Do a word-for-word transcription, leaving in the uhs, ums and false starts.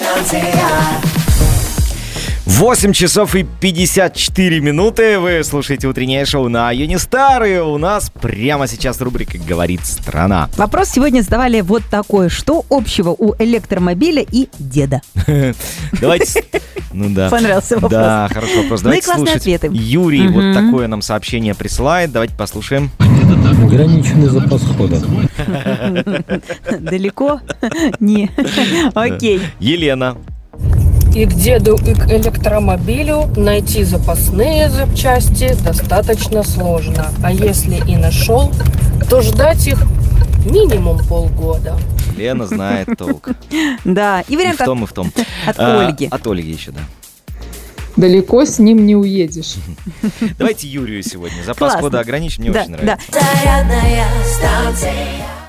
восемь часов и пятьдесят четыре минуты. Вы слушаете утреннее шоу на Юнистар. И у нас прямо сейчас рубрика «Говорит страна». Вопрос сегодня задавали вот такой. Что общего у электромобиля и деда? Давайте... Ну да. Понравился вопрос. Да, хороший вопрос. Давайте ну и классные слушать. ответы. Юрий угу. вот такое нам сообщение присылает. Давайте послушаем. Ограниченный запас хода. Далеко? Не. Окей. Елена. И к деду, и к электромобилю найти запасные запчасти достаточно сложно. А если и нашел, то ждать их минимум полгода. Лена знает толк. Да, и вариант и в том, и в том. От Ольги. От Ольги еще, да. Далеко с ним не уедешь. Давайте Юрию сегодня. Запас хода ограничен, мне да, очень нравится. Да.